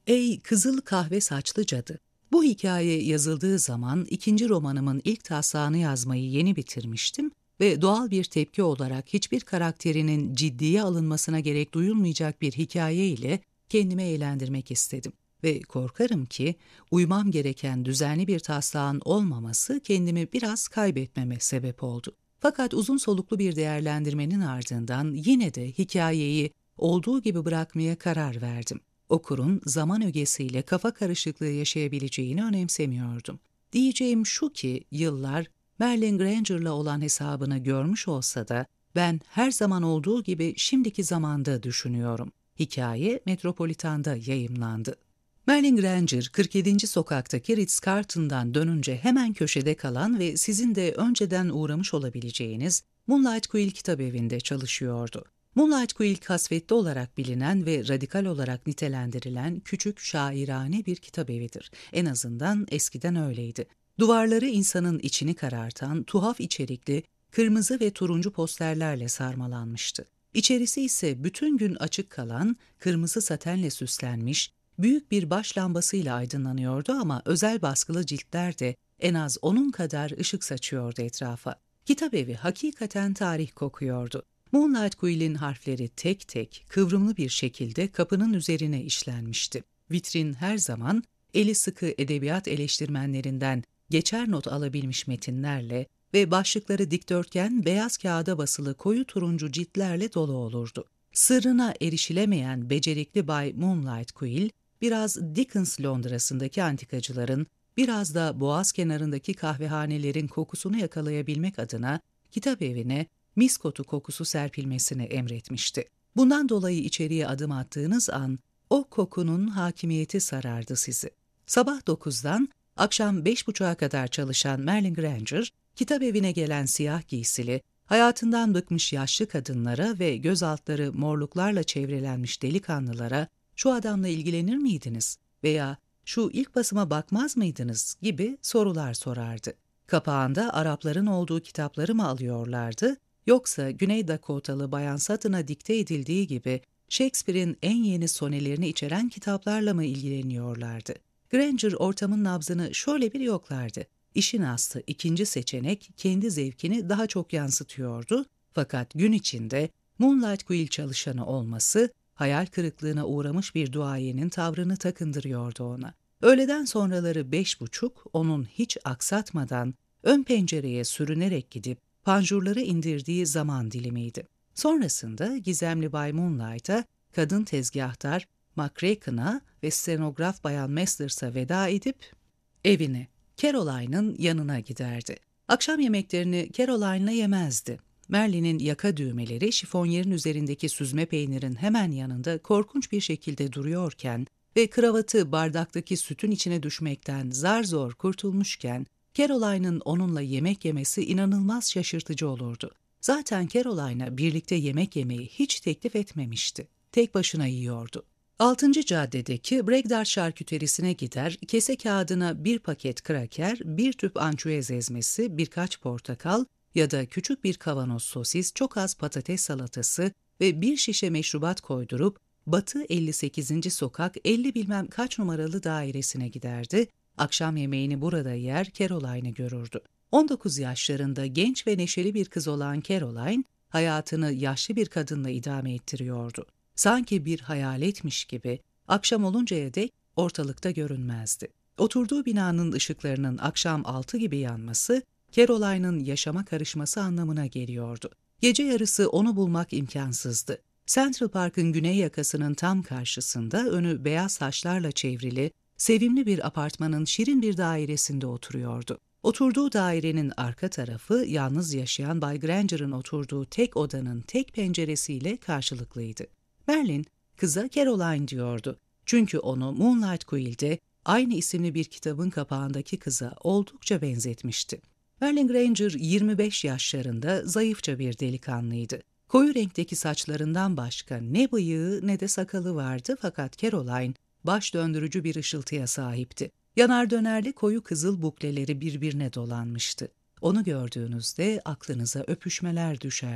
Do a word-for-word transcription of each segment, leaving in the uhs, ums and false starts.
Ey kızıl kahve saçlı cadı! Bu hikaye yazıldığı zaman ikinci romanımın ilk taslağını yazmayı yeni bitirmiştim ve doğal bir tepki olarak hiçbir karakterinin ciddiye alınmasına gerek duyulmayacak bir hikaye ile kendimi eğlendirmek istedim. Ve korkarım ki uymam gereken düzenli bir taslağın olmaması kendimi biraz kaybetmeme sebep oldu. Fakat uzun soluklu bir değerlendirmenin ardından yine de hikayeyi olduğu gibi bırakmaya karar verdim. Okurun zaman ögesiyle kafa karışıklığı yaşayabileceğini önemsemiyordum. Diyeceğim şu ki yıllar Merlin Granger'la olan hesabını görmüş olsa da ben her zaman olduğu gibi şimdiki zamanda düşünüyorum. Hikaye Metropolitan'da yayımlandı. Merlin Granger, kırk yedinci sokaktaki Ritz-Carlton'dan dönünce hemen köşede kalan ve sizin de önceden uğramış olabileceğiniz Moonlight Quill Kitabevi'nde çalışıyordu. Moonlight Quill kasvetli olarak bilinen ve radikal olarak nitelendirilen küçük şairane bir kitabevidir. En azından eskiden öyleydi. Duvarları insanın içini karartan, tuhaf içerikli, kırmızı ve turuncu posterlerle sarmalanmıştı. İçerisi ise bütün gün açık kalan, kırmızı satenle süslenmiş, büyük bir baş lambasıyla aydınlanıyordu ama özel baskılı ciltler de en az onun kadar ışık saçıyordu etrafa. Kitabevi hakikaten tarih kokuyordu. Moonlight Quill'in harfleri tek tek, kıvrımlı bir şekilde kapının üzerine işlenmişti. Vitrin her zaman eli sıkı edebiyat eleştirmenlerinden geçer not alabilmiş metinlerle ve başlıkları dikdörtgen beyaz kağıda basılı koyu turuncu ciltlerle dolu olurdu. Sırrına erişilemeyen becerikli Bay Moonlight Quill, biraz Dickens Londra'sındaki antikacıların, biraz da Boğaz kenarındaki kahvehanelerin kokusunu yakalayabilmek adına kitabevine miskotu kokusu serpilmesini emretmişti. Bundan dolayı içeriye adım attığınız an o kokunun hakimiyeti sarardı sizi. Sabah dokuzdan akşam beş buçuğa kadar çalışan Merlin Granger, kitabevine gelen siyah giysili, hayatından bıkmış yaşlı kadınlara ve göz altları morluklarla çevrelenmiş delikanlılara "Şu adamla ilgilenir miydiniz?" veya "Şu ilk basıma bakmaz mıydınız?" gibi sorular sorardı. Kapağında Arapların olduğu kitapları mı alıyorlardı, yoksa Güney Dakotalı Bayan Sutton'a dikte edildiği gibi Shakespeare'in en yeni sonelerini içeren kitaplarla mı ilgileniyorlardı? Granger ortamın nabzını şöyle bir yoklardı. İşin aslı ikinci seçenek kendi zevkini daha çok yansıtıyordu, fakat gün içinde Moonlight Quill çalışanı olması, hayal kırıklığına uğramış bir duayenin tavrını takındırıyordu ona. Öğleden sonraları beş buçuk, onun hiç aksatmadan ön pencereye sürünerek gidip panjurları indirdiği zaman dilimiydi. Sonrasında gizemli Bay Moonlight'a, kadın tezgahtar McCracken'a ve stenograf Bayan Masters'a veda edip evine, Caroline'ın yanına giderdi. Akşam yemeklerini Caroline'la yemezdi. Merlin'in yaka düğmeleri şifonyerin üzerindeki süzme peynirin hemen yanında korkunç bir şekilde duruyorken ve kravatı bardaktaki sütün içine düşmekten zar zor kurtulmuşken, Caroline'ın onunla yemek yemesi inanılmaz şaşırtıcı olurdu. Zaten Caroline'a birlikte yemek yemeyi hiç teklif etmemişti. Tek başına yiyordu. Altıncı caddedeki Bregdart şarküterisine gider, kese kağıdına bir paket kraker, bir tüp ançüez ezmesi, birkaç portakal ya da küçük bir kavanoz sosis, çok az patates salatası ve bir şişe meşrubat koydurup Batı elli sekizinci sokak elli bilmem kaç numaralı dairesine giderdi. Akşam yemeğini burada yer, Caroline'ı görürdü. on dokuz yaşlarında genç ve neşeli bir kız olan Caroline, hayatını yaşlı bir kadınla idame ettiriyordu. Sanki bir hayaletmiş gibi akşam oluncaya dek ortalıkta görünmezdi. Oturduğu binanın ışıklarının akşam altı gibi yanması, Caroline'ın yaşama karışması anlamına geliyordu. Gece yarısı onu bulmak imkansızdı. Central Park'ın güney yakasının tam karşısında önü beyaz taşlarla çevrili, sevimli bir apartmanın şirin bir dairesinde oturuyordu. Oturduğu dairenin arka tarafı yalnız yaşayan Bay Granger'ın oturduğu tek odanın tek penceresiyle karşılıklıydı. Merlin, kıza Caroline diyordu. Çünkü onu Moonlight Quill'de aynı isimli bir kitabın kapağındaki kıza oldukça benzetmişti. Merlin Granger yirmi beş yaşlarında zayıfça bir delikanlıydı. Koyu renkteki saçlarından başka ne bıyığı ne de sakalı vardı, fakat Caroline baş döndürücü bir ışıltıya sahipti. Yanar dönerli koyu kızıl bukleleri birbirine dolanmıştı. Onu gördüğünüzde aklınıza öpüşmeler düşerdi.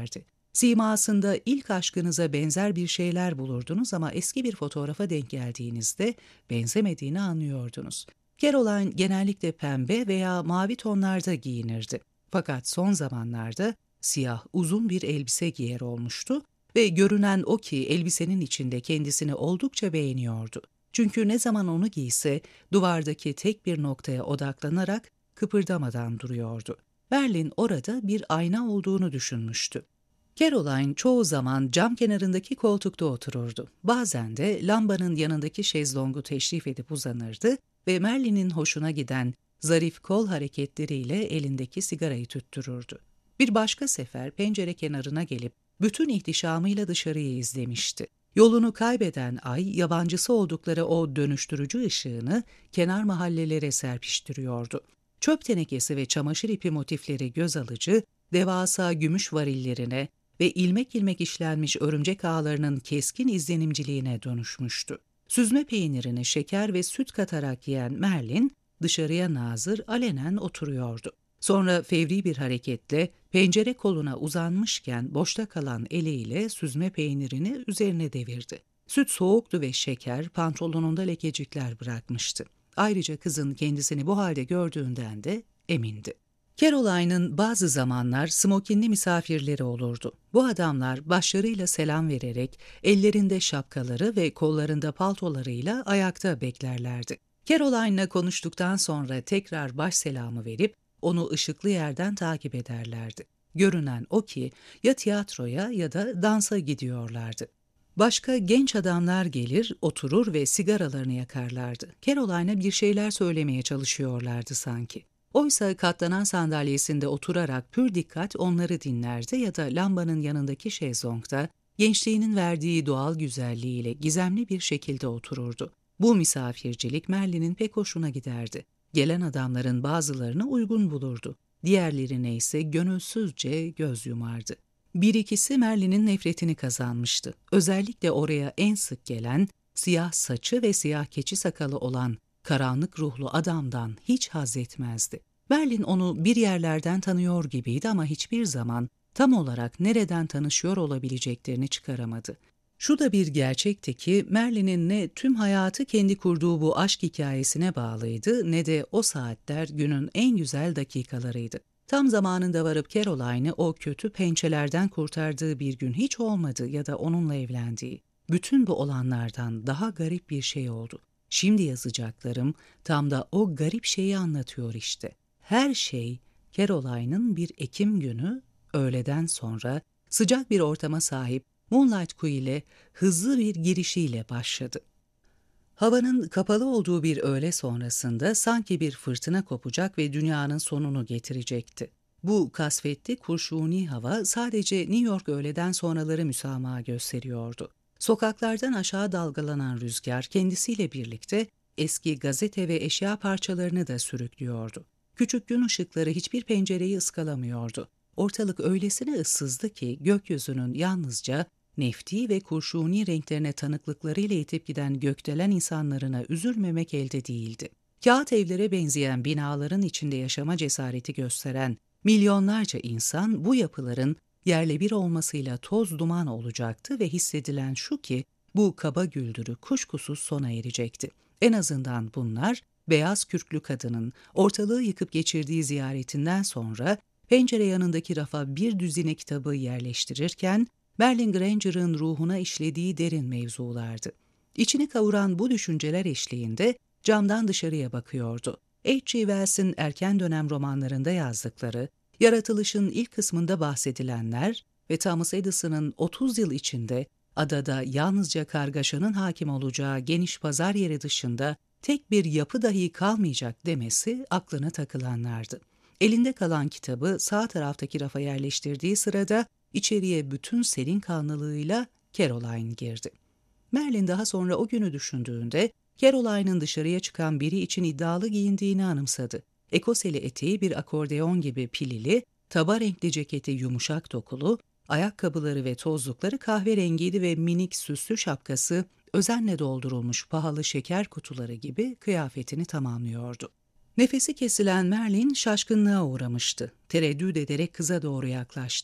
Simasında ilk aşkınıza benzer bir şeyler bulurdunuz ama eski bir fotoğrafa denk geldiğinizde benzemediğini anlıyordunuz. Caroline genellikle pembe veya mavi tonlarda giyinirdi. Fakat son zamanlarda siyah uzun bir elbise giyer olmuştu ve görünen o ki elbisenin içinde kendisini oldukça beğeniyordu. Çünkü ne zaman onu giyse duvardaki tek bir noktaya odaklanarak kıpırdamadan duruyordu. Merlin orada bir ayna olduğunu düşünmüştü. Caroline çoğu zaman cam kenarındaki koltukta otururdu. Bazen de lambanın yanındaki şezlongu teşrif edip uzanırdı ve Merlin'in hoşuna giden zarif kol hareketleriyle elindeki sigarayı tüttürürdü. Bir başka sefer pencere kenarına gelip bütün ihtişamıyla dışarıyı izlemişti. Yolunu kaybeden ay, yabancısı oldukları o dönüştürücü ışığını kenar mahallelere serpiştiriyordu. Çöp tenekesi ve çamaşır ipi motifleri göz alıcı, devasa gümüş varillerine ve ilmek ilmek işlenmiş örümcek ağlarının keskin izlenimciliğine dönüşmüştü. Süzme peynirini şeker ve süt katarak yiyen Merlin, dışarıya nazır alenen oturuyordu. Sonra fevri bir hareketle pencere koluna uzanmışken boşta kalan eliyle süzme peynirini üzerine devirdi. Süt soğuktu ve şeker pantolonunda lekecikler bırakmıştı. Ayrıca kızın kendisini bu halde gördüğünden de emindi. Caroline'ın bazı zamanlar smokinli misafirleri olurdu. Bu adamlar başlarıyla selam vererek ellerinde şapkaları ve kollarında paltolarıyla ayakta beklerlerdi. Caroline'la konuştuktan sonra tekrar baş selamı verip onu ışıklı yerden takip ederlerdi. Görünen o ki ya tiyatroya ya da dansa gidiyorlardı. Başka genç adamlar gelir, oturur ve sigaralarını yakarlardı. Caroline'a bir şeyler söylemeye çalışıyorlardı sanki. Oysa katlanan sandalyesinde oturarak pür dikkat onları dinlerdi ya da lambanın yanındaki şezlongda gençliğinin verdiği doğal güzelliğiyle gizemli bir şekilde otururdu. Bu misafircilik Merlin'in pek hoşuna giderdi. Gelen adamların bazılarını uygun bulurdu. Diğerlerine ise gönülsüzce göz yumardı. Bir ikisi Merlin'in nefretini kazanmıştı. Özellikle oraya en sık gelen, siyah saçı ve siyah keçi sakalı olan karanlık ruhlu adamdan hiç haz etmezdi. Merlin onu bir yerlerden tanıyor gibiydi ama hiçbir zaman tam olarak nereden tanışıyor olabileceklerini çıkaramadı. Şu da bir gerçekti ki Merlin'in ne tüm hayatı kendi kurduğu bu aşk hikayesine bağlıydı ne de o saatler günün en güzel dakikalarıydı. Tam zamanında varıp Caroline'ı o kötü pençelerden kurtardığı bir gün hiç olmadı ya da onunla evlendiği. Bütün bu olanlardan daha garip bir şey oldu. Şimdi yazacaklarım tam da o garip şeyi anlatıyor işte. Her şey Caroline'ın bir Ekim günü öğleden sonra sıcak bir ortama sahip Moonlight Koo ile hızlı bir girişiyle başladı. Havanın kapalı olduğu bir öğle sonrasında sanki bir fırtına kopacak ve dünyanın sonunu getirecekti. Bu kasvetli kurşuni hava sadece New York öğleden sonraları müsamaha gösteriyordu. Sokaklardan aşağı dalgalanan rüzgar kendisiyle birlikte eski gazete ve eşya parçalarını da sürüklüyordu. Küçük gün ışıkları hiçbir pencereyi ıskalamıyordu. Ortalık öylesine ıssızdı ki gökyüzünün yalnızca nefti ve kurşuni renklerine tanıklıklarıyla itip giden gökdelen insanlarına üzülmemek elde değildi. Kağıt evlere benzeyen binaların içinde yaşama cesareti gösteren milyonlarca insan bu yapıların yerle bir olmasıyla toz duman olacaktı ve hissedilen şu ki bu kaba güldürü kuşkusuz sona erecekti. En azından bunlar beyaz kürklü kadının ortalığı yıkıp geçirdiği ziyaretinden sonra pencere yanındaki rafa bir düzine kitabı yerleştirirken Merlin Granger'ın ruhuna işlediği derin mevzulardı. İçini kavuran bu düşünceler eşliğinde camdan dışarıya bakıyordu. H G Wells'in erken dönem romanlarında yazdıkları, yaratılışın ilk kısmında bahsedilenler ve Thomas Edison'ın otuz yıl içinde adada yalnızca kargaşanın hakim olacağı geniş pazar yeri dışında tek bir yapı dahi kalmayacak demesi aklına takılanlardı. Elinde kalan kitabı sağ taraftaki rafa yerleştirdiği sırada içeriye bütün serin kanlılığıyla Caroline girdi. Merlin daha sonra o günü düşündüğünde Caroline'ın dışarıya çıkan biri için iddialı giyindiğini anımsadı. Ekoseli eteği bir akordeon gibi pilili, taba renkli ceketi yumuşak dokulu, ayakkabıları ve tozlukları kahverengiydi ve minik süslü şapkası özenle doldurulmuş pahalı şeker kutuları gibi kıyafetini tamamlıyordu. Nefesi kesilen Merlin şaşkınlığa uğramıştı. Tereddüt ederek kıza doğru yaklaştı.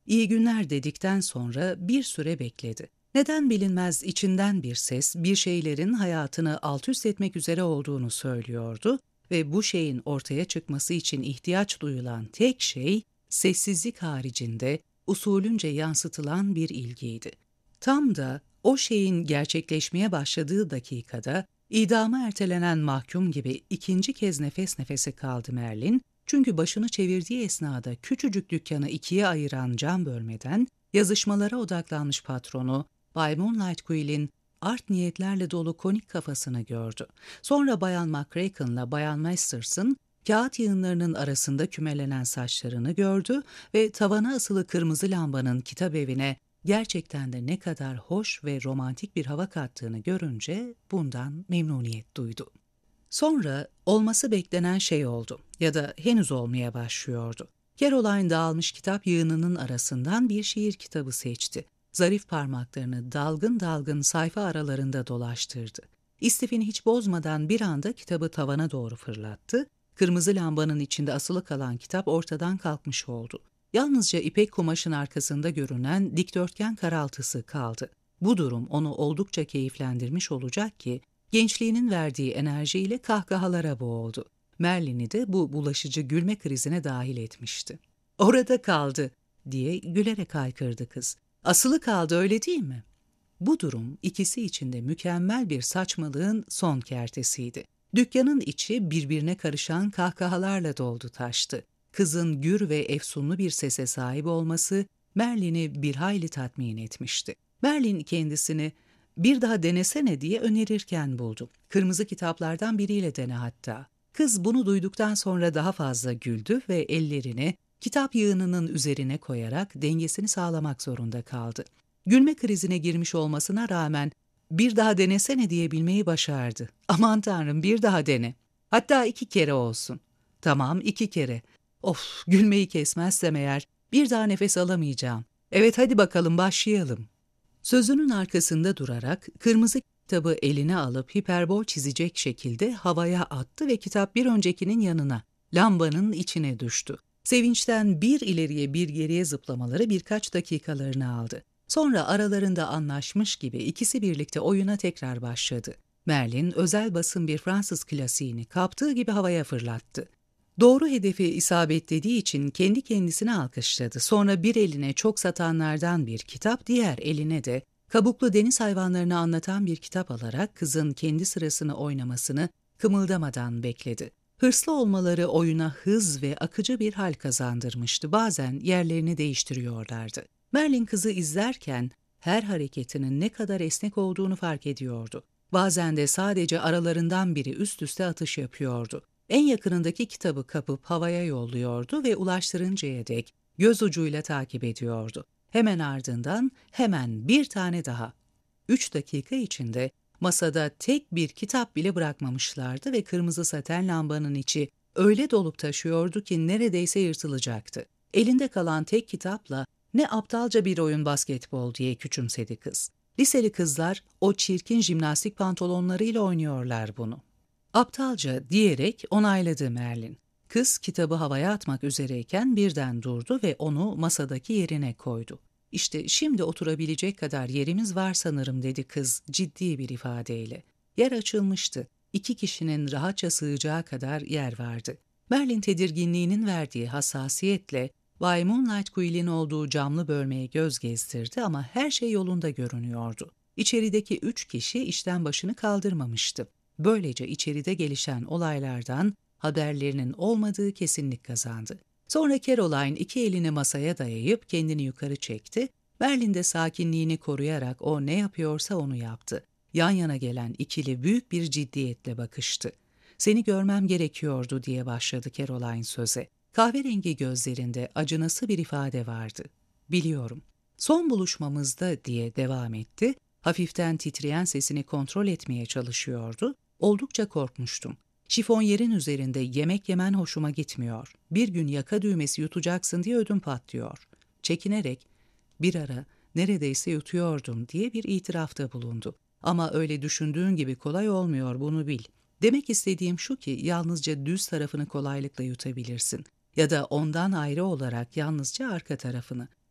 İyi günler dedikten sonra bir süre bekledi. Neden bilinmez içinden bir ses bir şeylerin hayatını alt üst etmek üzere olduğunu söylüyordu ve bu şeyin ortaya çıkması için ihtiyaç duyulan tek şey sessizlik haricinde usulünce yansıtılan bir ilgiydi. Tam da o şeyin gerçekleşmeye başladığı dakikada idama ertelenen mahkum gibi ikinci kez nefes nefese kaldı Merlin, çünkü başını çevirdiği esnada küçücük dükkanı ikiye ayıran cam bölmeden yazışmalara odaklanmış patronu Bay Moonlight Quill'in art niyetlerle dolu konik kafasını gördü. Sonra Bayan McCracken'la Bayan Masters'ın kağıt yığınlarının arasında kümelenen saçlarını gördü ve tavana asılı kırmızı lambanın kitap evine gerçekten de ne kadar hoş ve romantik bir hava kattığını görünce bundan memnuniyet duydu. Sonra olması beklenen şey oldu ya da henüz olmaya başlıyordu. Caroline dağılmış kitap yığınının arasından bir şiir kitabı seçti. Zarif parmaklarını dalgın dalgın sayfa aralarında dolaştırdı. İstifini hiç bozmadan bir anda kitabı tavana doğru fırlattı. Kırmızı lambanın içinde asılı kalan kitap ortadan kalkmış oldu. Yalnızca ipek kumaşın arkasında görünen dikdörtgen karaltısı kaldı. Bu durum onu oldukça keyiflendirmiş olacak ki, gençliğinin verdiği enerjiyle kahkahalara boğuldu. Merlin'i de bu bulaşıcı gülme krizine dahil etmişti. "Orada kaldı," diye gülerek haykırdı kız. "Asılı kaldı, öyle değil mi?" Bu durum ikisi için de mükemmel bir saçmalığın son kertesiydi. Dükkanın içi birbirine karışan kahkahalarla doldu taştı. Kızın gür ve efsunlu bir sese sahip olması Merlin'i bir hayli tatmin etmişti. Merlin kendisini "Bir daha denesene" diye önerirken buldu. "Kırmızı kitaplardan biriyle dene hatta." Kız bunu duyduktan sonra daha fazla güldü ve ellerini kitap yığınının üzerine koyarak dengesini sağlamak zorunda kaldı. Gülme krizine girmiş olmasına rağmen "Bir daha denesene" diyebilmeyi başardı. "Aman tanrım, bir daha dene. Hatta iki kere olsun." "Tamam, iki kere. Of, gülmeyi kesmezsem eğer bir daha nefes alamayacağım. Evet, hadi bakalım başlayalım." Sözünün arkasında durarak kırmızı kitabı eline alıp hiperbol çizecek şekilde havaya attı ve kitap bir öncekinin yanına, lambanın içine düştü. Sevinçten bir ileriye bir geriye zıplamaları birkaç dakikalarını aldı. Sonra aralarında anlaşmış gibi ikisi birlikte oyuna tekrar başladı. Merlin özel basın bir Fransız klasiğini kaptığı gibi havaya fırlattı. Doğru hedefi isabetlediği için kendi kendisine alkışladı. Sonra bir eline çok satanlardan bir kitap, diğer eline de kabuklu deniz hayvanlarını anlatan bir kitap alarak kızın kendi sırasını oynamasını kımıldamadan bekledi. Hırslı olmaları oyuna hız ve akıcı bir hal kazandırmıştı. Bazen yerlerini değiştiriyorlardı. Merlin kızı izlerken her hareketinin ne kadar esnek olduğunu fark ediyordu. Bazen de sadece aralarından biri üst üste atış yapıyordu. En yakınındaki kitabı kapıp havaya yolluyordu ve ulaştırıncaya dek göz ucuyla takip ediyordu. Hemen ardından hemen bir tane daha. Üç dakika içinde masada tek bir kitap bile bırakmamışlardı ve kırmızı saten lambanın içi öyle dolup taşıyordu ki neredeyse yırtılacaktı. Elinde kalan tek kitapla "Ne aptalca bir oyun basketbol," diye küçümsedi kız. Liseli kızlar o çirkin jimnastik pantolonlarıyla oynuyorlar bunu. "Aptalca," diyerek onayladı Merlin. Kız kitabı havaya atmak üzereyken birden durdu ve onu masadaki yerine koydu. "İşte şimdi oturabilecek kadar yerimiz var sanırım," dedi kız ciddi bir ifadeyle. Yer açılmıştı. İki kişinin rahatça sığacağı kadar yer vardı. Merlin tedirginliğinin verdiği hassasiyetle Bay Moonlight Quill'in olduğu camlı bölmeye göz gezdirdi ama her şey yolunda görünüyordu. İçerideki üç kişi işten başını kaldırmamıştı. Böylece içeride gelişen olaylardan haberlerinin olmadığı kesinlik kazandı. Sonra Caroline iki elini masaya dayayıp kendini yukarı çekti. Merlin de sakinliğini koruyarak o ne yapıyorsa onu yaptı. Yan yana gelen ikili büyük bir ciddiyetle bakıştı. "Seni görmem gerekiyordu," diye başladı Caroline söze. Kahverengi gözlerinde acınası bir ifade vardı. "Biliyorum. Son buluşmamızda," diye devam etti. Hafiften titreyen sesini kontrol etmeye çalışıyordu. "Oldukça korkmuştum. Şifonyerin üzerinde yemek yemen hoşuma gitmiyor. Bir gün yaka düğmesi yutacaksın diye ödüm patlıyor." Çekinerek "Bir ara neredeyse yutuyordum," diye bir itirafta bulundu. "Ama öyle düşündüğün gibi kolay olmuyor, bunu bil. Demek istediğim şu ki yalnızca düz tarafını kolaylıkla yutabilirsin. Ya da ondan ayrı olarak yalnızca arka tarafını.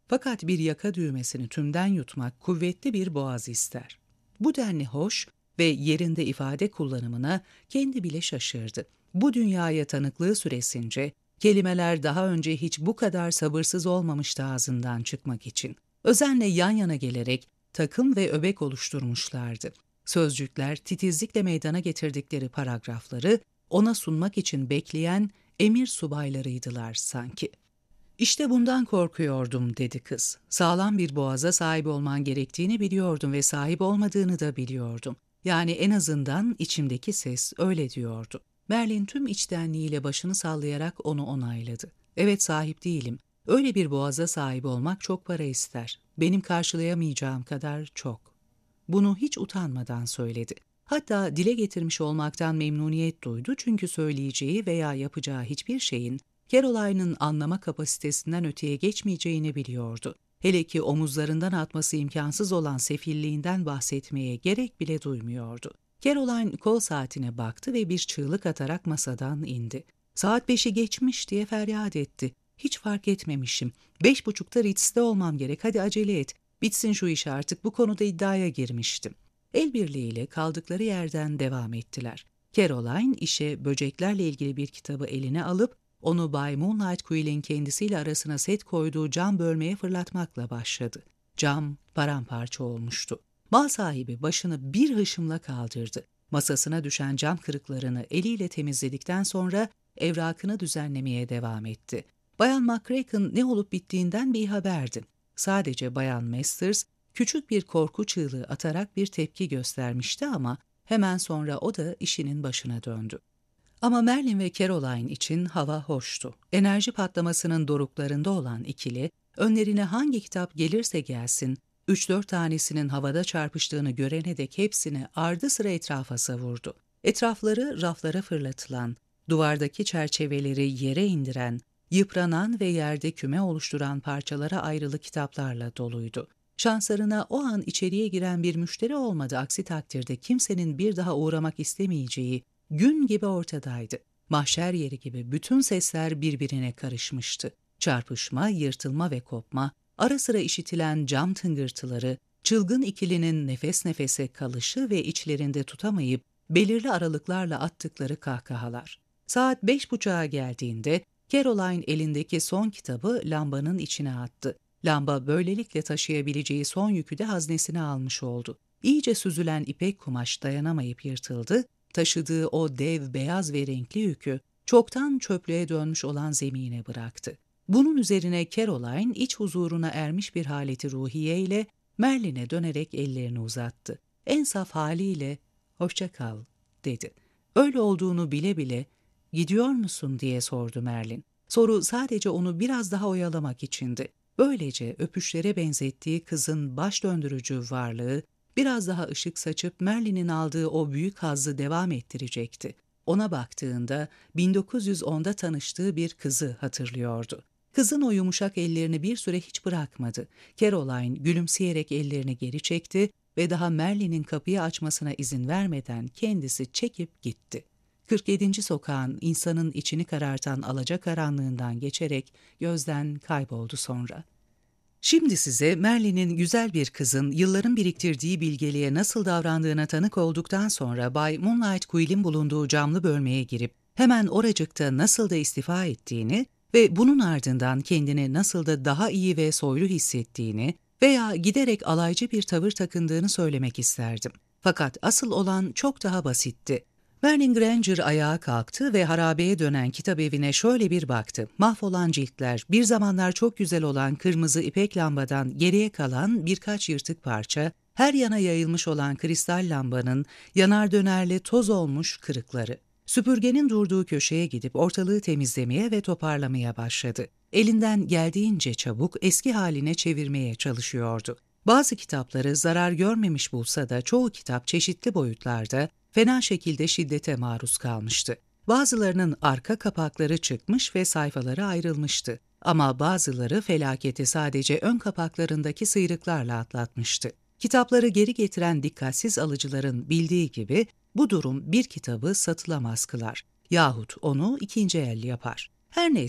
Fakat bir yaka düğmesini tümden yutmak kuvvetli bir boğaz ister. Bu denli hoş ve yerinde ifade kullanımına kendi bile şaşırdı. Bu dünyaya tanıklığı süresince kelimeler daha önce hiç bu kadar sabırsız olmamıştı ağzından çıkmak için. Özenle yan yana gelerek takım ve öbek oluşturmuşlardı. Sözcükler titizlikle meydana getirdikleri paragrafları ona sunmak için bekleyen emir subaylarıydılar sanki. "İşte bundan korkuyordum," dedi kız. "Sağlam bir boğaza sahip olman gerektiğini biliyordum ve sahip olmadığını da biliyordum. Yani en azından içimdeki ses öyle diyordu." Merlin tüm içtenliğiyle başını sallayarak onu onayladı. "Evet, sahip değilim. Öyle bir boğaza sahip olmak çok para ister. Benim karşılayamayacağım kadar çok." Bunu hiç utanmadan söyledi. Hatta dile getirmiş olmaktan memnuniyet duydu çünkü söyleyeceği veya yapacağı hiçbir şeyin Caroline'ın anlama kapasitesinden öteye geçmeyeceğini biliyordu. Hele ki omuzlarından atması imkansız olan sefilliğinden bahsetmeye gerek bile duymuyordu. Caroline kol saatine baktı ve bir çığlık atarak masadan indi. "Saat beşi geçmiş," diye feryat etti. "Hiç fark etmemişim. Beş buçukta Ritz'te olmam gerek. Hadi acele et. Bitsin şu iş artık. Bu konuda iddiaya girmiştim." El birliğiyle kaldıkları yerden devam ettiler. Caroline işe böceklerle ilgili bir kitabı eline alıp onu Bay Moonlight Quill'in kendisiyle arasına set koyduğu cam bölmeye fırlatmakla başladı. Cam paramparça olmuştu. Mal sahibi başını bir hışımla kaldırdı. Masasına düşen cam kırıklarını eliyle temizledikten sonra evrakını düzenlemeye devam etti. Bayan McCracken ne olup bittiğinden bir haberdi. Sadece Bayan Masters küçük bir korku çığlığı atarak bir tepki göstermişti ama hemen sonra o da işinin başına döndü. Ama Merlin ve Caroline için hava hoştu. Enerji patlamasının doruklarında olan ikili, önlerine hangi kitap gelirse gelsin, üç dört tanesinin havada çarpıştığını görene dek hepsini ardı sıra etrafa savurdu. Etrafları raflara fırlatılan, duvardaki çerçeveleri yere indiren, yıpranan ve yerde küme oluşturan parçalara ayrılı kitaplarla doluydu. Şanslarına o an içeriye giren bir müşteri olmadı, aksi takdirde kimsenin bir daha uğramak istemeyeceği gün gibi ortadaydı. Mahşer yeri gibi bütün sesler birbirine karışmıştı. Çarpışma, yırtılma ve kopma, ara sıra işitilen cam tıngırtıları, çılgın ikilinin nefes nefese kalışı ve içlerinde tutamayıp belirli aralıklarla attıkları kahkahalar. Saat beş buçuğa geldiğinde Caroline elindeki son kitabı lambanın içine attı. Lamba böylelikle taşıyabileceği son yükü de haznesine almış oldu. İyice süzülen ipek kumaş dayanamayıp yırtıldı, taşıdığı o dev beyaz ve renkli yükü çoktan çöplüğe dönmüş olan zemine bıraktı. Bunun üzerine Caroline iç huzuruna ermiş bir haleti ruhiye ile Merlin'e dönerek ellerini uzattı. En saf haliyle "Hoşça kal," dedi. Öyle olduğunu bile bile "Gidiyor musun?" diye sordu Merlin. Soru sadece onu biraz daha oyalamak içindi. Böylece öpüşlere benzettiği kızın baş döndürücü varlığı biraz daha ışık saçıp Merlin'in aldığı o büyük hazzı devam ettirecekti. Ona baktığında bin dokuz yüz onda tanıştığı bir kızı hatırlıyordu. Kızın o yumuşak ellerini bir süre hiç bırakmadı. Caroline gülümseyerek ellerini geri çekti ve daha Merlin'in kapıyı açmasına izin vermeden kendisi çekip gitti. kırk yedinci sokağın insanın içini karartan alacakaranlığından geçerek gözden kayboldu sonra. Şimdi size Merlin'in güzel bir kızın yılların biriktirdiği bilgeliğe nasıl davrandığına tanık olduktan sonra Bay Moonlight Quill'in bulunduğu camlı bölmeye girip hemen oracıkta nasıl da istifa ettiğini ve bunun ardından kendini nasıl da daha iyi ve soylu hissettiğini veya giderek alaycı bir tavır takındığını söylemek isterdim. Fakat asıl olan çok daha basitti. Merlin Granger ayağa kalktı ve harabeye dönen kitap evine şöyle bir baktı. Mahvolan ciltler, bir zamanlar çok güzel olan kırmızı ipek lambadan geriye kalan birkaç yırtık parça, her yana yayılmış olan kristal lambanın yanar dönerli toz olmuş kırıkları. Süpürgenin durduğu köşeye gidip ortalığı temizlemeye ve toparlamaya başladı. Elinden geldiğince çabuk eski haline çevirmeye çalışıyordu. Bazı kitapları zarar görmemiş bulsa da çoğu kitap çeşitli boyutlarda fena şekilde şiddete maruz kalmıştı. Bazılarının arka kapakları çıkmış ve sayfaları ayrılmıştı. Ama bazıları felaketi sadece ön kapaklarındaki sıyrıklarla atlatmıştı. Kitapları geri getiren dikkatsiz alıcıların bildiği gibi bu durum bir kitabı satılamaz kılar yahut onu ikinci el yapar. Her neyse,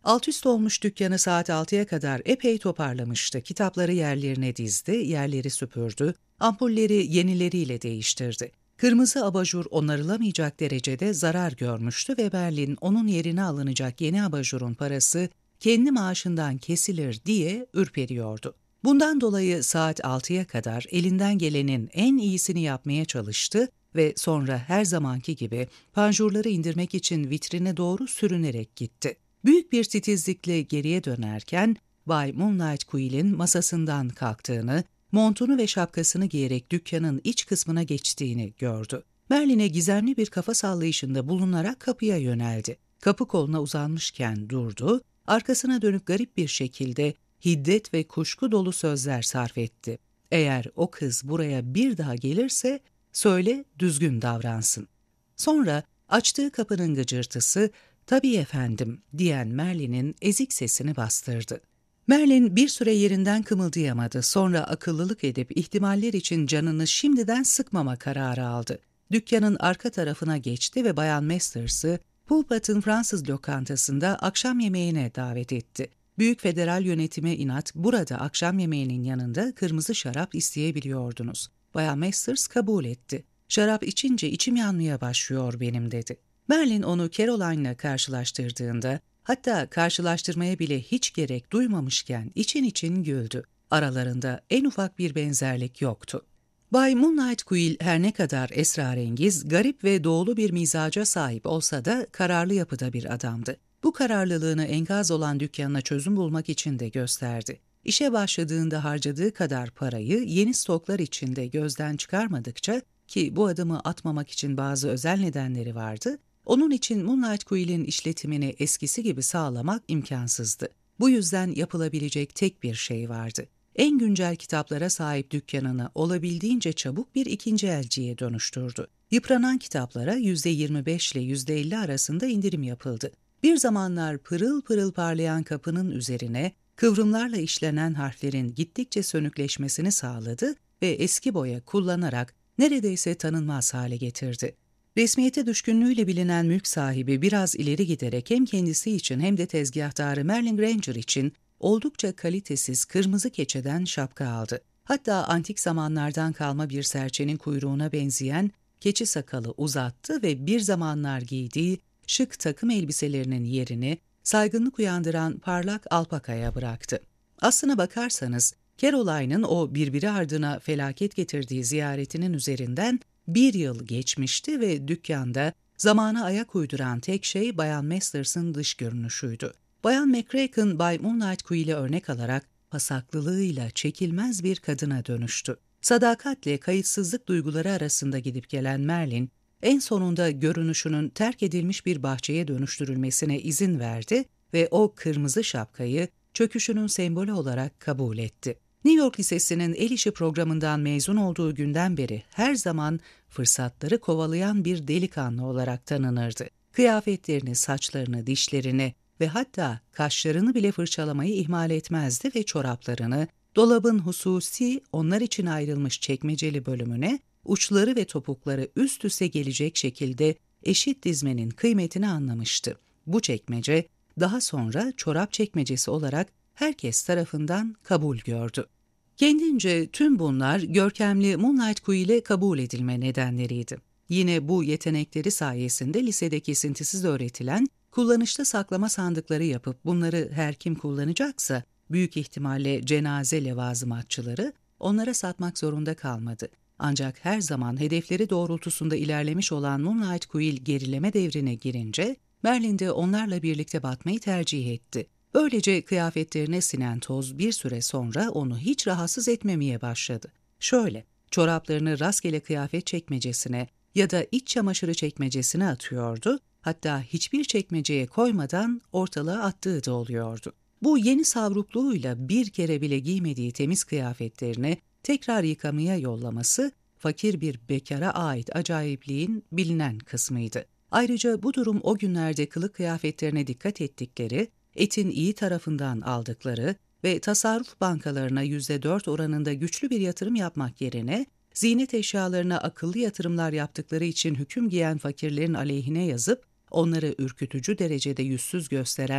Alt üst olmuş dükkanı saat altıya kadar epey toparlamıştı. Kitapları yerlerine dizdi, yerleri süpürdü, ampulleri yenileriyle değiştirdi. Kırmızı abajur onarılamayacak derecede zarar görmüştü ve Berlin onun yerine alınacak yeni abajurun parası kendi maaşından kesilir diye ürperiyordu. Bundan dolayı saat altıya kadar elinden gelenin en iyisini yapmaya çalıştı ve sonra her zamanki gibi panjurları indirmek için vitrine doğru sürünerek gitti. Büyük bir titizlikle geriye dönerken Bay Moonlight Quill'in masasından kalktığını, montunu ve şapkasını giyerek dükkanın iç kısmına geçtiğini gördü. Merlin'e gizemli bir kafa sallayışında bulunarak kapıya yöneldi. Kapı koluna uzanmışken durdu, arkasına dönüp garip bir şekilde hiddet ve kuşku dolu sözler sarf etti. Eğer o kız buraya bir daha gelirse söyle düzgün davransın. Sonra açtığı kapının gıcırtısı "Tabii efendim" diyen Merlin'in ezik sesini bastırdı. Merlin bir süre yerinden kımıldayamadı. Sonra akıllılık edip ihtimaller için canını şimdiden sıkmama kararı aldı. Dükkanın arka tarafına geçti ve Bayan Masters'ı Pulpat'ın Fransız lokantasında akşam yemeğine davet etti. Büyük federal yönetime inat burada akşam yemeğinin yanında kırmızı şarap isteyebiliyordunuz. Bayan Masters kabul etti. "Şarap içince içim yanmaya başlıyor benim" dedi. Merlin onu Caroline'la karşılaştırdığında, hatta karşılaştırmaya bile hiç gerek duymamışken için için güldü. Aralarında en ufak bir benzerlik yoktu. Bay Moonlight Quill her ne kadar esrarengiz, garip ve doğulu bir mizaca sahip olsa da kararlı yapıda bir adamdı. Bu kararlılığını enkaz olan dükkanına çözüm bulmak için de gösterdi. İşe başladığında harcadığı kadar parayı yeni stoklar içinde gözden çıkarmadıkça, ki bu adımı atmamak için bazı özel nedenleri vardı, onun için Moonlight Quill'in işletimini eskisi gibi sağlamak imkansızdı. Bu yüzden yapılabilecek tek bir şey vardı. En güncel kitaplara sahip dükkanını olabildiğince çabuk bir ikinci elciye dönüştürdü. Yıpranan kitaplara yüzde yirmi beş ile yüzde elli arasında indirim yapıldı. Bir zamanlar pırıl pırıl parlayan kapının üzerine kıvrımlarla işlenen harflerin gittikçe sönükleşmesini sağladı ve eski boya kullanarak neredeyse tanınmaz hale getirdi. Resmiyete düşkünlüğüyle bilinen mülk sahibi biraz ileri giderek hem kendisi için hem de tezgahtarı Merlin Granger için oldukça kalitesiz kırmızı keçeden şapka aldı. Hatta antik zamanlardan kalma bir serçenin kuyruğuna benzeyen keçi sakalı uzattı ve bir zamanlar giydiği şık takım elbiselerinin yerini saygınlık uyandıran parlak alpakaya bıraktı. Aslına bakarsanız Caroline'ın o birbiri ardına felaket getirdiği ziyaretinin üzerinden bir yıl geçmişti ve dükkanda zamana ayak uyduran tek şey Bayan Masters'ın dış görünüşüydü. Bayan McCracken, Bay Moonlight Quill'i örnek alarak pasaklılığıyla çekilmez bir kadına dönüştü. Sadakatle kayıtsızlık duyguları arasında gidip gelen Merlin, en sonunda görünüşünün terk edilmiş bir bahçeye dönüştürülmesine izin verdi ve o kırmızı şapkayı çöküşünün sembolü olarak kabul etti. New York Lisesi'nin el işi programından mezun olduğu günden beri her zaman fırsatları kovalayan bir delikanlı olarak tanınırdı. Kıyafetlerini, saçlarını, dişlerini ve hatta kaşlarını bile fırçalamayı ihmal etmezdi ve çoraplarını dolabın hususi onlar için ayrılmış çekmeceli bölümüne uçları ve topukları üst üste gelecek şekilde eşit dizmenin kıymetini anlamıştı. Bu çekmece daha sonra çorap çekmecesi olarak herkes tarafından kabul gördü. Kendince tüm bunlar görkemli Moonlight Quill'e kabul edilme nedenleriydi. Yine bu yetenekleri sayesinde lisede kesintisiz öğretilen kullanışlı saklama sandıkları yapıp bunları her kim kullanacaksa büyük ihtimalle cenaze levazımatçıları onlara satmak zorunda kalmadı. Ancak her zaman hedefleri doğrultusunda ilerlemiş olan Moonlight Quill gerileme devrine girince Merlin de onlarla birlikte batmayı tercih etti. Böylece kıyafetlerine sinen toz bir süre sonra onu hiç rahatsız etmemeye başladı. Şöyle, çoraplarını rastgele kıyafet çekmecesine ya da iç çamaşırı çekmecesine atıyordu, hatta hiçbir çekmeceye koymadan ortalığa attığı da oluyordu. Bu yeni savrukluğuyla bir kere bile giymediği temiz kıyafetlerini tekrar yıkamaya yollaması, fakir bir bekara ait acayipliğin bilinen kısmıydı. Ayrıca bu durum o günlerde kılık kıyafetlerine dikkat ettikleri, etin iyi tarafından aldıkları ve tasarruf bankalarına yüzde dört oranında güçlü bir yatırım yapmak yerine, ziynet eşyalarına akıllı yatırımlar yaptıkları için hüküm giyen fakirlerin aleyhine yazıp, onları ürkütücü derecede yüzsüz gösteren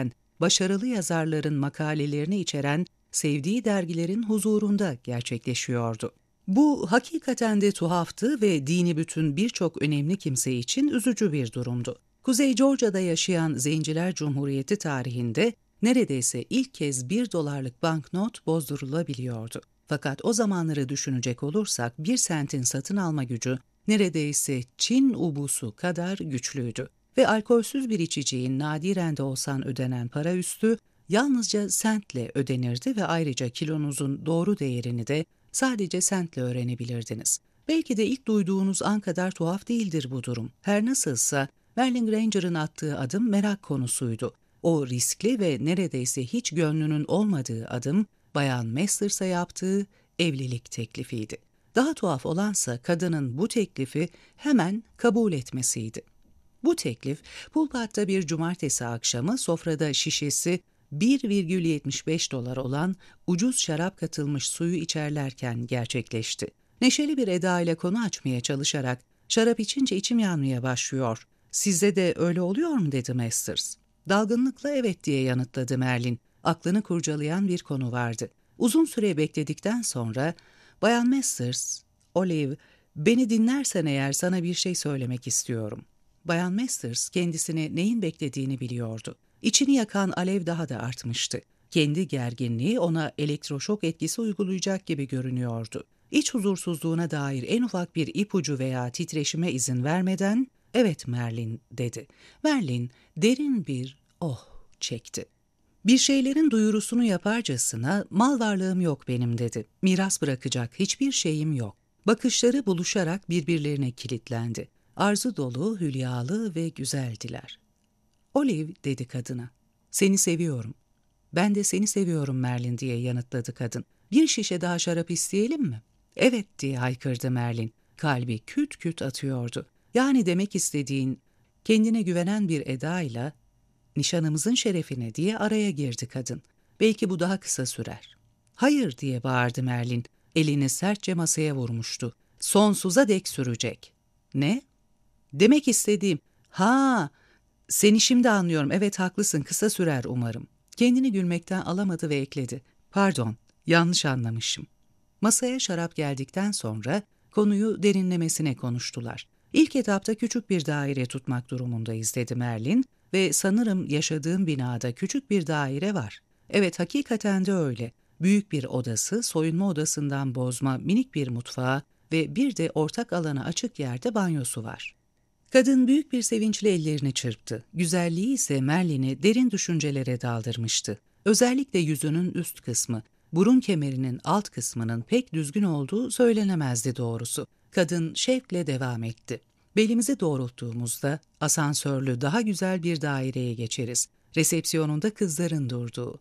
başarılı yazarların makalelerini içeren sevdiği dergilerin huzurunda gerçekleşiyordu. Bu hakikaten de tuhaftı ve dini bütün birçok önemli kimse için üzücü bir durumdu. Kuzey Georgia'da yaşayan Zenciler Cumhuriyeti tarihinde neredeyse ilk kez bir dolarlık banknot bozdurulabiliyordu. Fakat o zamanları düşünecek olursak bir sentin satın alma gücü neredeyse Çin ubusu kadar güçlüydü ve alkolsüz bir içeceğin nadiren de olsan ödenen para üstü yalnızca sentle ödenirdi ve ayrıca kilonuzun doğru değerini de sadece sentle öğrenebilirdiniz. Belki de ilk duyduğunuz an kadar tuhaf değildir bu durum. Her nasılsa Merlin Granger'ın attığı adım merak konusuydu. O riskli ve neredeyse hiç gönlünün olmadığı adım, Bayan Masters'a yaptığı evlilik teklifiydi. Daha tuhaf olansa kadının bu teklifi hemen kabul etmesiydi. Bu teklif, Pulpat'ta bir cumartesi akşamı sofrada şişesi bir virgül yetmiş beş dolar olan ucuz şarap katılmış suyu içerlerken gerçekleşti. Neşeli bir eda ile konu açmaya çalışarak, "Şarap içince içim yanmaya başlıyor. Size de öyle oluyor mu?" dedi Masters. Dalgınlıkla "Evet" diye yanıtladı Merlin. Aklını kurcalayan bir konu vardı. Uzun süre bekledikten sonra, "Bayan Masters, Olive, beni dinlersen eğer sana bir şey söylemek istiyorum." Bayan Masters kendisini neyin beklediğini biliyordu. İçini yakan alev daha da artmıştı. Kendi gerginliği ona elektroşok etkisi uygulayacak gibi görünüyordu. İç huzursuzluğuna dair en ufak bir ipucu veya titreşime izin vermeden, "Evet Merlin" dedi. Merlin derin bir oh çekti. Bir şeylerin duyurusunu yaparcasına, "Mal varlığım yok benim" dedi. "Miras bırakacak hiçbir şeyim yok." Bakışları buluşarak birbirlerine kilitlendi. Arzu dolu, hülyalı ve güzeldiler. "Olive" dedi kadına, "seni seviyorum." "Ben de seni seviyorum Merlin" diye yanıtladı kadın. "Bir şişe daha şarap isteyelim mi?" "Evet" diye haykırdı Merlin. Kalbi küt küt atıyordu. "Yani demek istediğin..." Kendine güvenen bir edayla, "Nişanımızın şerefine" diye araya girdi kadın. "Belki bu daha kısa sürer." "Hayır" diye bağırdı Merlin. Elini sertçe masaya vurmuştu. "Sonsuza dek sürecek." "Ne?" "Demek istediğim..." "Ha, seni şimdi anlıyorum. Evet haklısın, kısa sürer umarım." Kendini gülmekten alamadı ve ekledi. "Pardon, yanlış anlamışım." Masaya şarap geldikten sonra konuyu derinlemesine konuştular. "İlk etapta küçük bir daire tutmak durumundayız" dedi Merlin ve "Sanırım yaşadığım binada küçük bir daire var." "Evet, hakikaten de öyle. Büyük bir odası, soyunma odasından bozma minik bir mutfağı ve bir de ortak alana açık yerde banyosu var." Kadın büyük bir sevinçle ellerini çırptı. Güzelliği ise Merlin'i derin düşüncelere daldırmıştı. Özellikle yüzünün üst kısmı, burun kemerinin alt kısmının pek düzgün olduğu söylenemezdi doğrusu. Kadın şevkle devam etti. "Belimizi doğrulttuğumuzda asansörlü daha güzel bir daireye geçeriz. Resepsiyonunda kızların durduğu.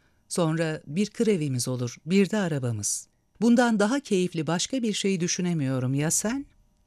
Sonra bir kır evimiz olur, bir de arabamız. Bundan daha keyifli başka bir şey düşünemiyorum, ya sen?"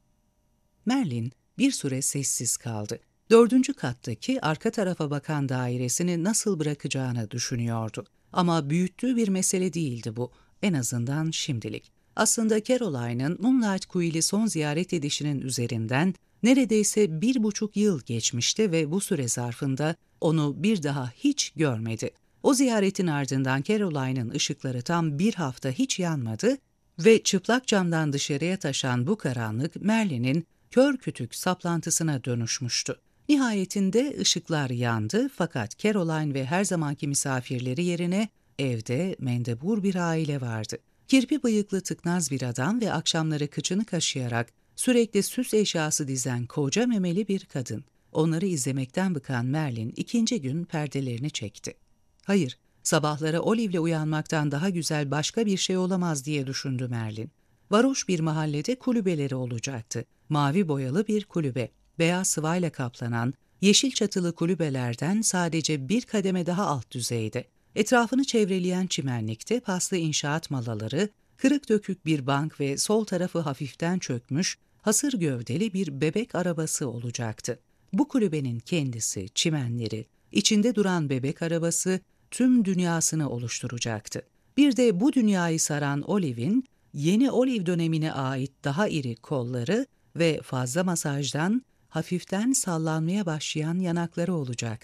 Merlin bir süre sessiz kaldı. Dördüncü kattaki arka tarafa bakan dairesini nasıl bırakacağını düşünüyordu. Ama büyüttüğü bir mesele değildi bu, en azından şimdilik. Aslında Caroline'ın Moonlight Quill'i son ziyaret edişinin üzerinden neredeyse bir buçuk yıl geçmişti ve bu süre zarfında onu bir daha hiç görmedi. O ziyaretin ardından Caroline'ın ışıkları tam bir hafta hiç yanmadı ve çıplak camdan dışarıya taşan bu karanlık Merlin'in kör kütük saplantısına dönüşmüştü. Nihayetinde ışıklar yandı fakat Caroline ve her zamanki misafirleri yerine evde mendebur bir aile vardı. Kirpi bıyıklı tıknaz bir adam ve akşamları kıçını kaşıyarak sürekli süs eşyası dizen koca memeli bir kadın. Onları izlemekten bıkan Merlin ikinci gün perdelerini çekti. "Hayır, sabahlara Olive'le uyanmaktan daha güzel başka bir şey olamaz" diye düşündü Merlin. Varoş bir mahallede kulübeleri olacaktı. Mavi boyalı bir kulübe, beyaz sıvayla kaplanan, yeşil çatılı kulübelerden sadece bir kademe daha alt düzeyde. Etrafını çevreleyen çimenlikte paslı inşaat malaları, kırık dökük bir bank ve sol tarafı hafiften çökmüş, hasır gövdeli bir bebek arabası olacaktı. Bu kulübenin kendisi, çimenleri, içinde duran bebek arabası tüm dünyasını oluşturacaktı. Bir de bu dünyayı saran Olive'in, yeni Olive dönemine ait daha iri kolları ve fazla masajdan hafiften sallanmaya başlayan yanakları olacaktı.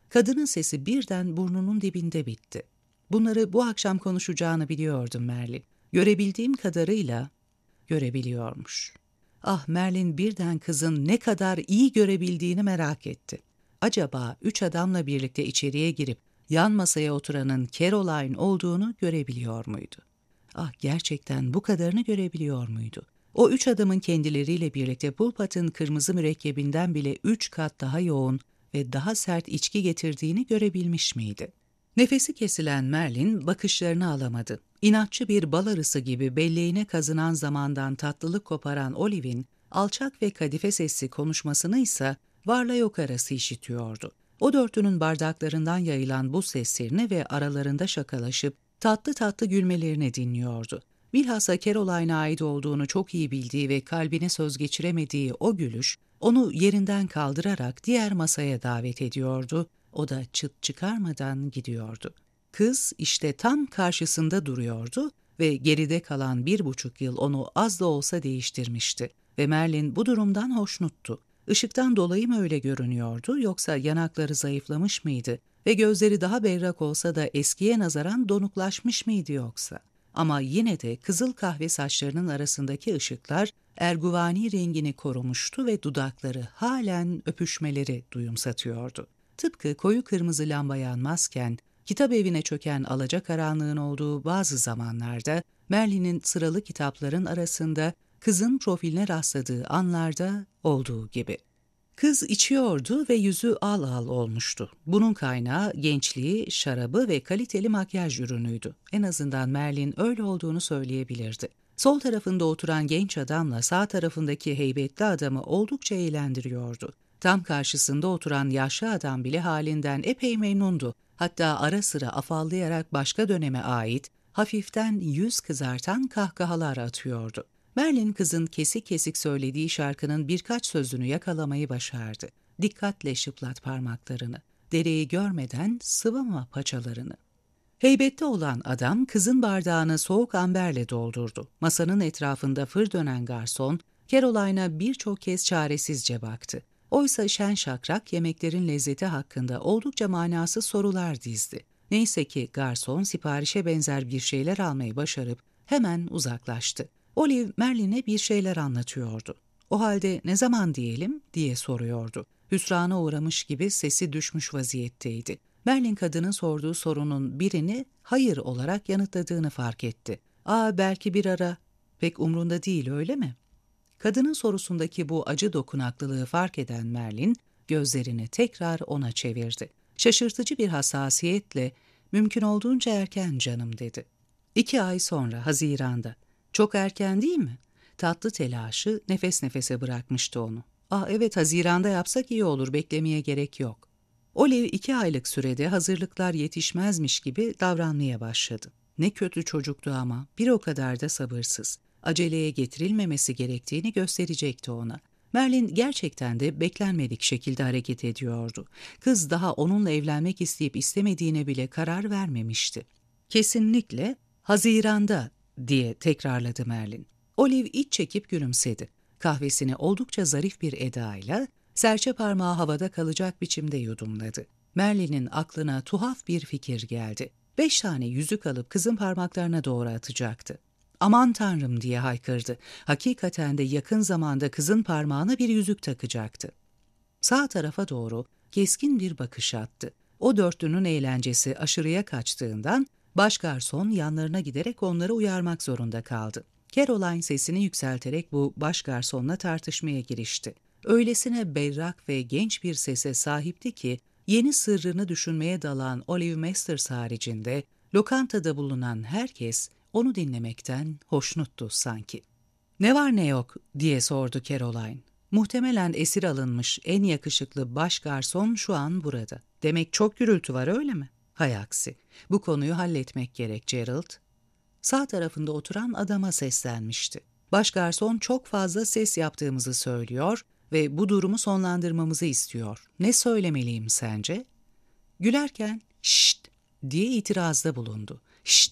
Kadının sesi birden burnunun dibinde bitti. Bunları bu akşam konuşacağını biliyordum Merlin. Görebildiğim kadarıyla görebiliyormuş. Ah, Merlin birden kızın ne kadar iyi görebildiğini merak etti. Acaba üç adamla birlikte içeriye girip yan masaya oturanın Caroline olduğunu görebiliyor muydu? Ah, gerçekten bu kadarını görebiliyor muydu? O üç adamın kendileriyle birlikte pulpatın kırmızı mürekkebinden bile üç kat daha yoğun ve daha sert içki getirdiğini görebilmiş miydi? Nefesi kesilen Merlin bakışlarını alamadı. İnatçı bir bal arısı gibi belleğine kazınan zamandan tatlılık koparan Olive'in alçak ve kadife sesli konuşmasını ise varla yok arası işitiyordu. O dörtlünün bardaklarından yayılan bu seslerini ve aralarında şakalaşıp tatlı tatlı gülmelerini dinliyordu. Bilhassa Caroline'a ait olduğunu çok iyi bildiği ve kalbine söz geçiremediği o gülüş, onu yerinden kaldırarak diğer masaya davet ediyordu. O da çıt çıkarmadan gidiyordu. Kız işte tam karşısında duruyordu ve geride kalan bir buçuk yıl onu az da olsa değiştirmişti. Ve Merlin bu durumdan hoşnuttu. Işıktan dolayı mı öyle görünüyordu, yoksa yanakları zayıflamış mıydı ve gözleri daha berrak olsa da eskiye nazaran donuklaşmış mıydı yoksa? Ama yine de kızıl kahve saçlarının arasındaki ışıklar erguvani rengini korumuştu ve dudakları halen öpüşmeleri duyumsatıyordu. Tıpkı koyu kırmızı lamba yanmazken, kitap evine çöken alacakaranlığın olduğu bazı zamanlarda, Merlin'in sıralı kitapların arasında kızın profiline rastladığı anlarda olduğu gibi. Kız içiyordu ve yüzü al al olmuştu. Bunun kaynağı gençliği, şarabı ve kaliteli makyaj ürünüydü. En azından Merlin öyle olduğunu söyleyebilirdi. Sol tarafında oturan genç adamla sağ tarafındaki heybetli adamı oldukça eğlendiriyordu. Tam karşısında oturan yaşlı adam bile halinden epey memnundu. Hatta ara sıra afallayarak başka döneme ait, hafiften yüz kızartan kahkahalar atıyordu. Merlin kızın kesik kesik söylediği şarkının birkaç sözünü yakalamayı başardı. Dikkatle şıplat parmaklarını, dereyi görmeden sıvama paçalarını. Heybette olan adam kızın bardağını soğuk amberle doldurdu. Masanın etrafında fır dönen garson, Caroline'a birçok kez çaresizce baktı. Oysa şen şakrak yemeklerin lezzeti hakkında oldukça manasız sorular dizdi. Neyse ki garson siparişe benzer bir şeyler almayı başarıp hemen uzaklaştı. Olive Merlin'e bir şeyler anlatıyordu. O halde ne zaman diyelim diye soruyordu. Hüsrana uğramış gibi sesi düşmüş vaziyetteydi. Merlin kadının sorduğu sorunun birini hayır olarak yanıtladığını fark etti. Aa, belki bir ara. Pek umrunda değil, öyle mi? Kadının sorusundaki bu acı dokunaklılığı fark eden Merlin gözlerini tekrar ona çevirdi. Şaşırtıcı bir hassasiyetle mümkün olduğunca erken canım dedi. İki ay sonra Haziran'da. Çok erken değil mi? Tatlı telaşı nefes nefese bırakmıştı onu. Ah evet, Haziran'da yapsak iyi olur, beklemeye gerek yok. Olive iki aylık sürede hazırlıklar yetişmezmiş gibi davranmaya başladı. Ne kötü çocuktu ama bir o kadar da sabırsız. Aceleye getirilmemesi gerektiğini gösterecekti ona. Merlin gerçekten de beklenmedik şekilde hareket ediyordu. Kız daha onunla evlenmek isteyip istemediğine bile karar vermemişti. Kesinlikle Haziran'da diye tekrarladı Merlin. Olive iç çekip gülümsedi. Kahvesini oldukça zarif bir edayla, serçe parmağı havada kalacak biçimde yudumladı. Merlin'in aklına tuhaf bir fikir geldi. Beş tane yüzük alıp kızın parmaklarına doğru atacaktı. Aman tanrım diye haykırdı. Hakikaten de yakın zamanda kızın parmağına bir yüzük takacaktı. Sağ tarafa doğru keskin bir bakış attı. O dörtlünün eğlencesi aşırıya kaçtığından baş garson yanlarına giderek onları uyarmak zorunda kaldı. Caroline sesini yükselterek bu baş garsonla tartışmaya girişti. Öylesine berrak ve genç bir sese sahipti ki yeni sırrını düşünmeye dalan Olive Masters haricinde lokantada bulunan herkes onu dinlemekten hoşnuttu sanki. "Ne var ne yok?" diye sordu Caroline. Muhtemelen esir alınmış en yakışıklı baş garson şu an burada. Demek çok gürültü var, öyle mi? Hay aksi. Bu konuyu halletmek gerek Gerald. Sağ tarafında oturan adama seslenmişti. Baş garson çok fazla ses yaptığımızı söylüyor ve bu durumu sonlandırmamızı istiyor. Ne söylemeliyim sence? Gülerken "şşt" diye itirazda bulundu. "Şşt."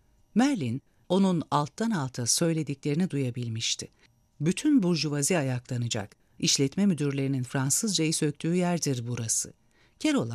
Merlin onun alttan alta söylediklerini duyabilmişti. Bütün burjuvazi ayaklanacak. İşletme müdürlerinin Fransızcayı söktüğü yerdir burası. Caroline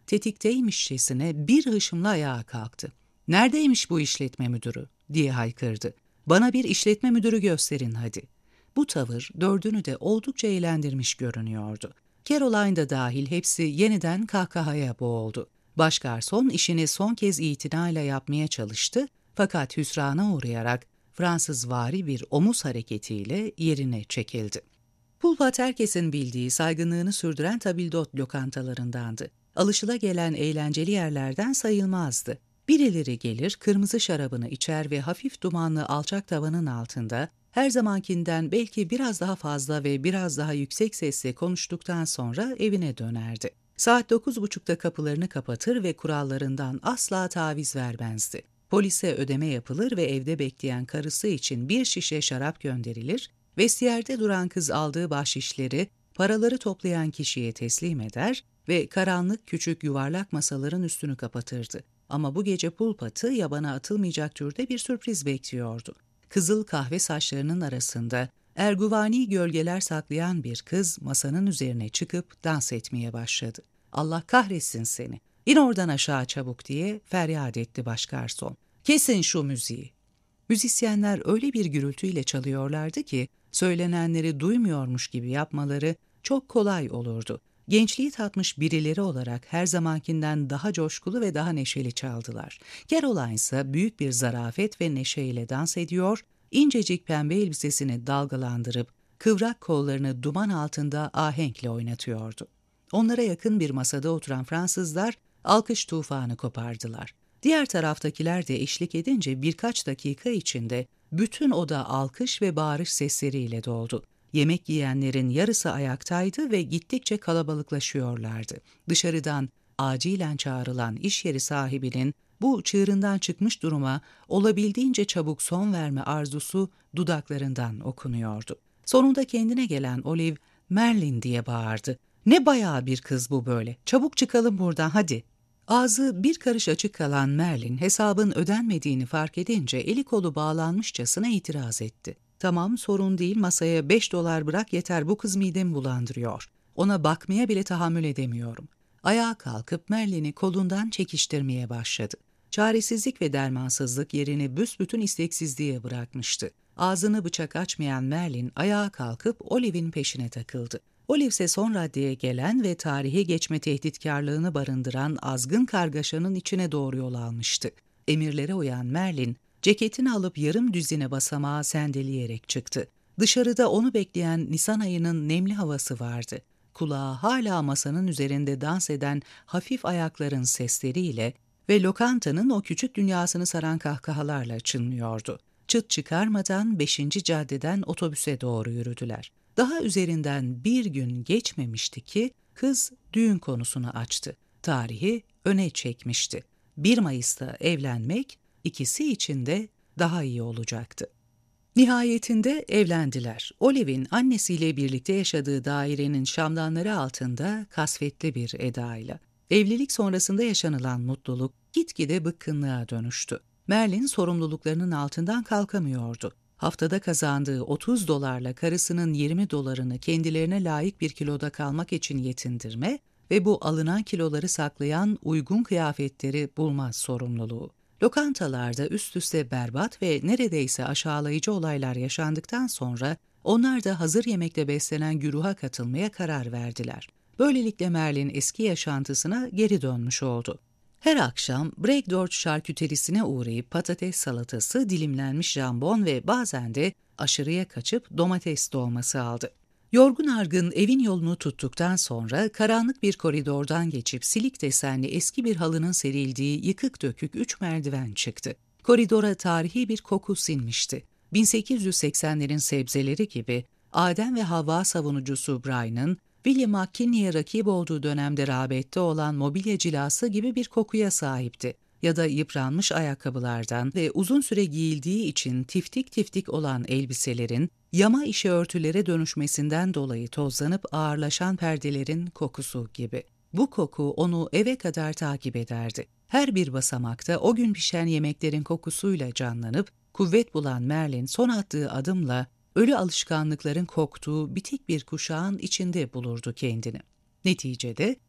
tetikteymişçesine bir hışımla ayağa kalktı. "Neredeymiş bu işletme müdürü?" diye haykırdı. "Bana bir işletme müdürü gösterin hadi." Bu tavır dördünü de oldukça eğlendirmiş görünüyordu. Caroline da dahil hepsi yeniden kahkahaya boğuldu. Baş garson işini son kez itinayla yapmaya çalıştı fakat hüsrana uğrayarak Fransızvari bir omuz hareketiyle yerine çekildi. Pulpat herkesin bildiği, saygınlığını sürdüren tabildot lokantalarındandı. Alışılagelen eğlenceli yerlerden sayılmazdı. Birileri gelir, kırmızı şarabını içer ve hafif dumanlı alçak tavanın altında her zamankinden belki biraz daha fazla ve biraz daha yüksek sesle konuştuktan sonra evine dönerdi. Saat dokuz buçukta kapılarını kapatır ve kurallarından asla taviz vermezdi. Polise ödeme yapılır ve evde bekleyen karısı için bir şişe şarap gönderilir, vestiyerde duran kız aldığı bahşişleri paraları toplayan kişiye teslim eder ve karanlık küçük yuvarlak masaların üstünü kapatırdı. Ama bu gece Pulpat'ı yabana atılmayacak türde bir sürpriz bekliyordu. Kızıl kahve saçlarının arasında erguvani gölgeler saklayan bir kız masanın üzerine çıkıp dans etmeye başladı. "Allah kahretsin seni, İn oradan aşağı çabuk!" diye feryat etti başgarson. "Kesin şu müziği!" Müzisyenler öyle bir gürültüyle çalıyorlardı ki söylenenleri duymuyormuş gibi yapmaları çok kolay olurdu. Gençliği tatmış birileri olarak her zamankinden daha coşkulu ve daha neşeli çaldılar. Caroline ise büyük bir zarafet ve neşeyle dans ediyor, incecik pembe elbisesini dalgalandırıp kıvrak kollarını duman altında ahenkle oynatıyordu. Onlara yakın bir masada oturan Fransızlar alkış tufanı kopardılar. Diğer taraftakiler de eşlik edince birkaç dakika içinde bütün oda alkış ve bağırış sesleriyle doldu. Yemek yiyenlerin yarısı ayaktaydı ve gittikçe kalabalıklaşıyorlardı. Dışarıdan acilen çağrılan iş yeri sahibinin bu çığırından çıkmış duruma olabildiğince çabuk son verme arzusu dudaklarından okunuyordu. Sonunda kendine gelen Olive, "Merlin!" diye bağırdı. "Ne bayağı bir kız bu böyle. Çabuk çıkalım buradan hadi." Ağzı bir karış açık kalan Merlin hesabın ödenmediğini fark edince eli kolu bağlanmışçasına itiraz etti. "Tamam, sorun değil, masaya beş dolar bırak yeter, bu kız midemi bulandırıyor. Ona bakmaya bile tahammül edemiyorum." Ayağa kalkıp Merlin'i kolundan çekiştirmeye başladı. Çaresizlik ve dermansızlık yerini büsbütün isteksizliğe bırakmıştı. Ağzını bıçak açmayan Merlin ayağa kalkıp Olive'in peşine takıldı. Olive ise son raddeye gelen ve tarihe geçme tehditkarlığını barındıran azgın kargaşanın içine doğru yol almıştı. Emirlere uyan Merlin, ceketini alıp yarım düzine basamağa sendeleyerek çıktı. Dışarıda onu bekleyen Nisan ayının nemli havası vardı. Kulağı hala masanın üzerinde dans eden hafif ayakların sesleriyle ve lokantanın o küçük dünyasını saran kahkahalarla çınlıyordu. Çıt çıkarmadan beşinci caddeden otobüse doğru yürüdüler. Daha üzerinden bir gün geçmemişti ki kız düğün konusunu açtı. Tarihi öne çekmişti. bir Mayıs'ta evlenmek ikisi için de daha iyi olacaktı. Nihayetinde evlendiler. Olive'in annesiyle birlikte yaşadığı dairenin şamdanları altında kasvetli bir edayla. Evlilik sonrasında yaşanılan mutluluk gitgide bıkkınlığa dönüştü. Merlin sorumluluklarının altından kalkamıyordu. Haftada kazandığı otuz dolarla karısının yirmi dolarını kendilerine layık bir kiloda kalmak için yetindirme ve bu alınan kiloları saklayan uygun kıyafetleri bulma sorumluluğu. Lokantalarda üst üste berbat ve neredeyse aşağılayıcı olaylar yaşandıktan sonra onlar da hazır yemekle beslenen güruha katılmaya karar verdiler. Böylelikle Merlin eski yaşantısına geri dönmüş oldu. Her akşam Bregdorf şarküterisine uğrayıp patates salatası, dilimlenmiş jambon ve bazen de aşırıya kaçıp domates dolması aldı. Yorgun argın evin yolunu tuttuktan sonra karanlık bir koridordan geçip silik desenli eski bir halının serildiği yıkık dökük üç merdiven çıktı. Koridora tarihi bir koku sinmişti. bin sekiz yüz seksenlerin sebzeleri gibi Adem ve Havva savunucusu Brian'ın William McKinley'e rakip olduğu dönemde rağbette olan mobilya cilası gibi bir kokuya sahipti. Ya da yıpranmış ayakkabılardan ve uzun süre giyildiği için tiftik tiftik olan elbiselerin yama işi örtülere dönüşmesinden dolayı tozlanıp ağırlaşan perdelerin kokusu gibi. Bu koku onu eve kadar takip ederdi. Her bir basamakta o gün pişen yemeklerin kokusuyla canlanıp kuvvet bulan Merlin son attığı adımla ölü alışkanlıkların koktuğu bitik bir kuşağın içinde bulurdu kendini. Neticede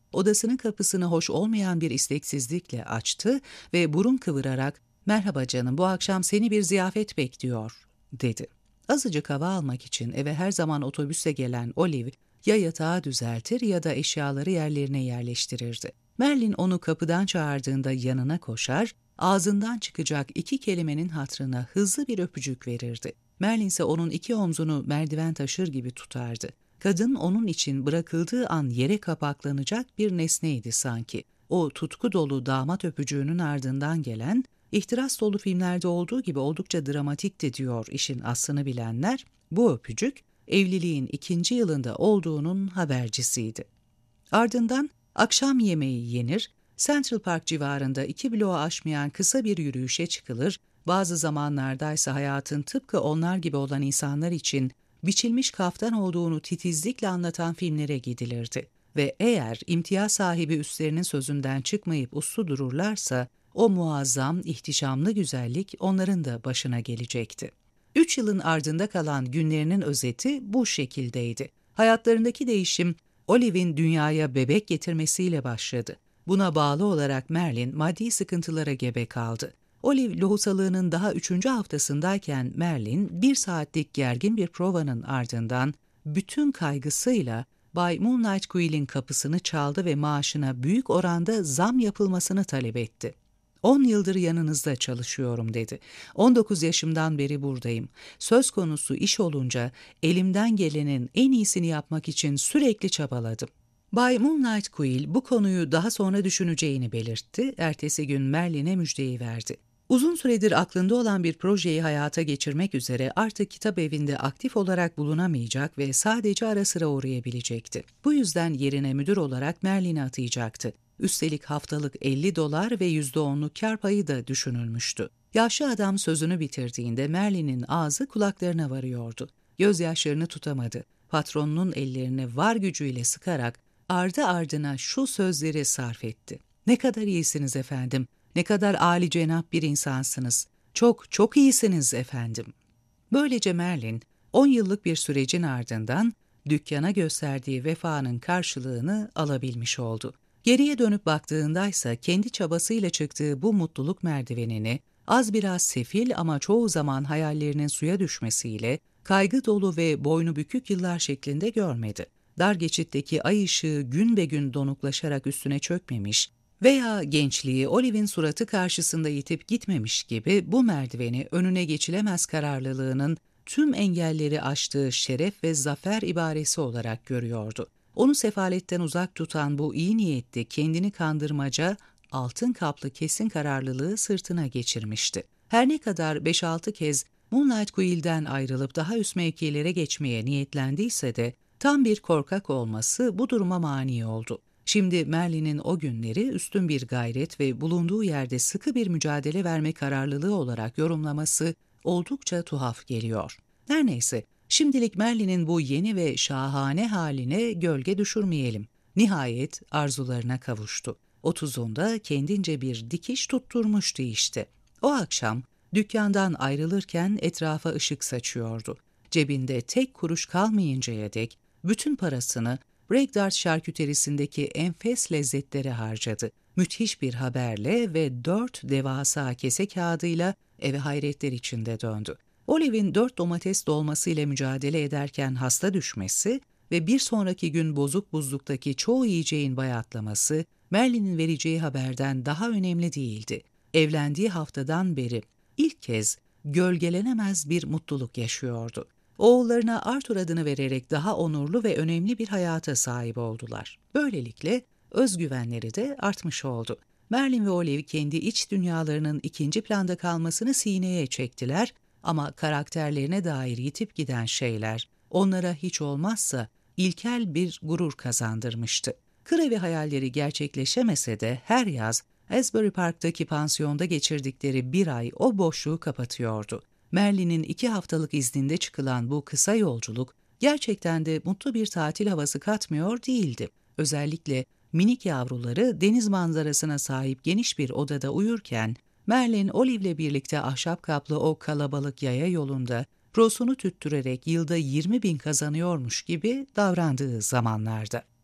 odasının kapısını hoş olmayan bir isteksizlikle açtı ve burun kıvırarak "Merhaba canım, bu akşam seni bir ziyafet bekliyor," dedi. Azıcık hava almak için eve her zaman otobüse gelen Olive, ya yatağı düzeltir ya da eşyaları yerlerine yerleştirirdi. Merlin onu kapıdan çağırdığında yanına koşar, ağzından çıkacak iki kelimenin hatırına hızlı bir öpücük verirdi. Merlin ise onun iki omzunu merdiven taşır gibi tutardı. Kadın onun için bırakıldığı an yere kapaklanacak bir nesneydi sanki. O tutku dolu damat öpücüğünün ardından gelen, ihtiras dolu filmlerde olduğu gibi oldukça dramatikti diyor işin aslını bilenler, bu öpücük evliliğin ikinci yılında olduğunun habercisiydi. Ardından akşam yemeği yenir, Central Park civarında iki bloğu aşmayan kısa bir yürüyüşe çıkılır, bazı zamanlardaysa hayatın tıpkı onlar gibi olan insanlar için biçilmiş kaftan olduğunu titizlikle anlatan filmlere gidilirdi. Ve eğer imtiyaz sahibi üstlerinin sözünden çıkmayıp uslu dururlarsa, o muazzam, ihtişamlı güzellik onların da başına gelecekti. Üç yılın ardında kalan günlerinin özeti bu şekildeydi. Hayatlarındaki değişim, Olive'in dünyaya bebek getirmesiyle başladı. Buna bağlı olarak Merlin maddi sıkıntılara gebe kaldı. Olive lohusalığının daha üçüncü haftasındayken Merlin bir saatlik gergin bir provanın ardından bütün kaygısıyla Bay Moonlight Quill'in kapısını çaldı ve maaşına büyük oranda zam yapılmasını talep etti. On yıldır yanınızda çalışıyorum dedi. On dokuz yaşımdan beri buradayım. Söz konusu iş olunca elimden gelenin en iyisini yapmak için sürekli çabaladım. Bay Moonlight Quill bu konuyu daha sonra düşüneceğini belirtti. Ertesi gün Merlin'e müjdeyi verdi. Uzun süredir aklında olan bir projeyi hayata geçirmek üzere artık kitap evinde aktif olarak bulunamayacak ve sadece ara sıra uğrayabilecekti. Bu yüzden yerine müdür olarak Merlin'i atayacaktı. Üstelik haftalık elli dolar ve yüzde onluk kar payı da düşünülmüştü. Yaşlı adam sözünü bitirdiğinde Merlin'in ağzı kulaklarına varıyordu. Gözyaşlarını tutamadı. Patronunun ellerini var gücüyle sıkarak ardı ardına şu sözleri sarf etti. "Ne kadar iyisiniz efendim, ne kadar âlicenap bir insansınız. Çok, çok iyisiniz efendim." Böylece Merlin, on yıllık bir sürecin ardından dükkana gösterdiği vefanın karşılığını alabilmiş oldu. Geriye dönüp baktığındaysa kendi çabasıyla çıktığı bu mutluluk merdivenini az biraz sefil ama çoğu zaman hayallerinin suya düşmesiyle kaygı dolu ve boynu bükük yıllar şeklinde görmedi. Dar geçitteki ay ışığı gün be gün donuklaşarak üstüne çökmemiş veya gençliği Olive'in suratı karşısında yitip gitmemiş gibi bu merdiveni önüne geçilemez kararlılığının tüm engelleri aştığı şeref ve zafer ibaresi olarak görüyordu. Onu sefaletten uzak tutan bu iyi niyetli kendini kandırmaca, altın kaplı kesin kararlılığı sırtına geçirmişti. Her ne kadar beş altı kez Moonlight Quill'den ayrılıp daha üst mevkilere geçmeye niyetlendiyse de tam bir korkak olması bu duruma mani oldu. Şimdi Merlin'in o günleri üstün bir gayret ve bulunduğu yerde sıkı bir mücadele verme kararlılığı olarak yorumlaması oldukça tuhaf geliyor. Her neyse, şimdilik Merlin'in bu yeni ve şahane haline gölge düşürmeyelim. Nihayet arzularına kavuştu. Otuzunda kendince bir dikiş tutturmuştu işte. O akşam dükkandan ayrılırken etrafa ışık saçıyordu. Cebinde tek kuruş kalmayıncaya dek bütün parasını Breakdart şarküterisindeki enfes lezzetlere harcadı. Müthiş bir haberle ve dört devasa kese kağıdıyla eve hayretler içinde döndü. Olive'in dört domates dolmasıyla mücadele ederken hasta düşmesi ve bir sonraki gün bozuk buzluktaki çoğu yiyeceğin bayatlaması, Merlin'in vereceği haberden daha önemli değildi. Evlendiği haftadan beri ilk kez gölgelenemez bir mutluluk yaşıyordu. Oğullarına Arthur adını vererek daha onurlu ve önemli bir hayata sahip oldular. Böylelikle özgüvenleri de artmış oldu. Merlin ve Olive kendi iç dünyalarının ikinci planda kalmasını sineye çektiler ama karakterlerine dair yitip giden şeyler onlara hiç olmazsa ilkel bir gurur kazandırmıştı. Krevi hayalleri gerçekleşemese de her yaz Asbury Park'taki pansiyonda geçirdikleri bir ay o boşluğu kapatıyordu. Merlin'in iki haftalık izninde çıkılan bu kısa yolculuk gerçekten de mutlu bir tatil havası katmıyor değildi. Özellikle minik yavruları deniz manzarasına sahip geniş bir odada uyurken Merlin Olive'le birlikte ahşap kaplı o kalabalık yaya yolunda prosunu tüttürerek yılda yirmi bin kazanıyormuş gibi davrandığı zamanlarda.